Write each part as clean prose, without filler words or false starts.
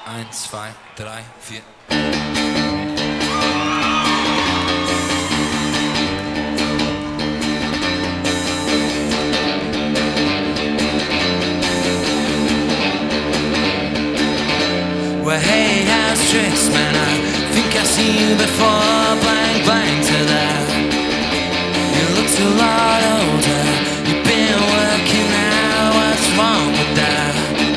Eins, zwei, drei, vier. Well, hey, how's tricks, man? I think I've seen you before. Blank, blank to that. You look a lot older. You've been working out. What's wrong with that?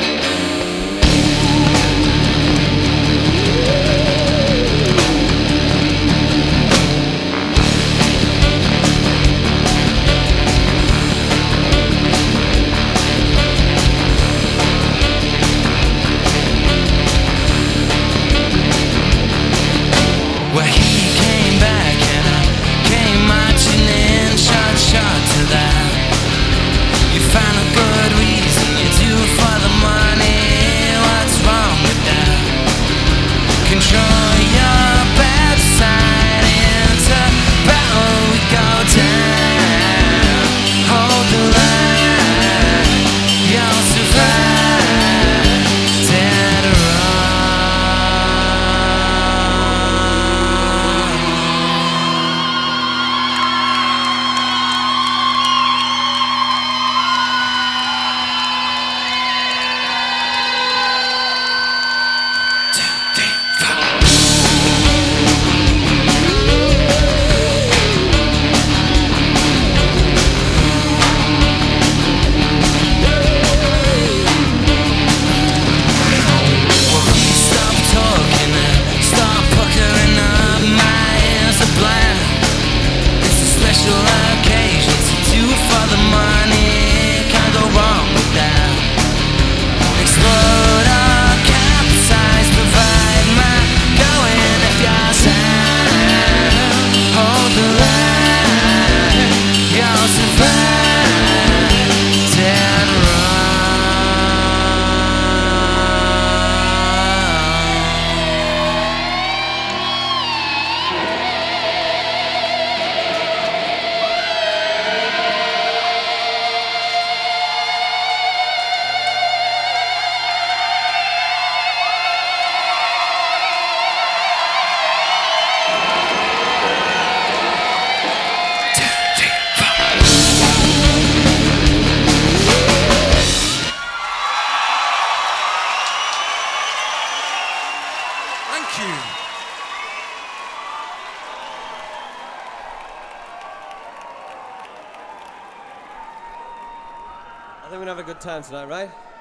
Well, he came back and I came marching in, shot to that. You found a good reason, you do it for the money. What's wrong with that? Control your bad side into battle, we go down. Hold the line, you'll survive. Dead or thank you. I think we're gonna have a good time tonight, right?